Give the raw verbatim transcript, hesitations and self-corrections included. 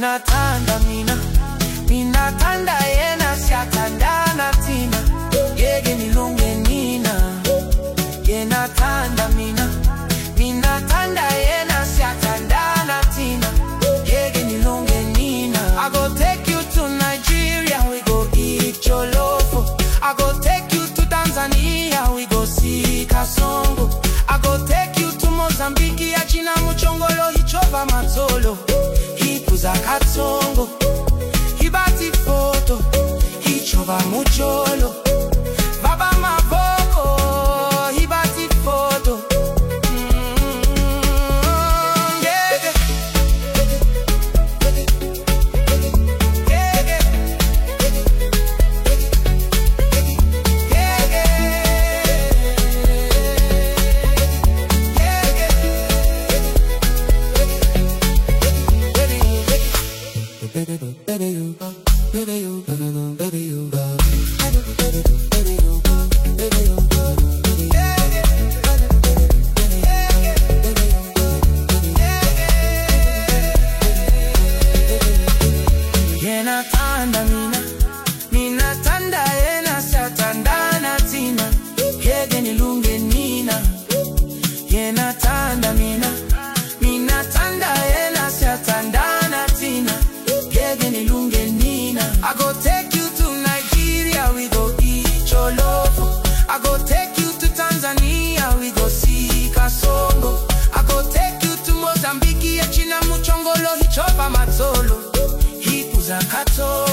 Yena tanda mina, mina tanda yena siatanda na tina. Yege nilunge nina. Yena tanda mina, mina tanda yena siatanda na tina. Yege nilunge nina. I go take you to Nigeria, we go eat jollof. I go take you to Tanzania, we go see kasongo. I go take you to Mozambique, achina muchongolo hichova matolo. Hipuza katsongo, hibati foto, hichova mucholo. Baba mavoko, hibati foto. Baby you go, baby you go, baby you go, baby you go, baby you go, yena tanda mina, mina tanda yena siatanda na tina. Yege nilunge nina. Yena tanda mina, mina tanda yena siatanda na tina. I go take you to Nigeria, we go eat jollof. I go take you to Tanzania, we go see kasongo. I go take you to Mozambique, achina muchongolo hichova matolo. Hipuza kato.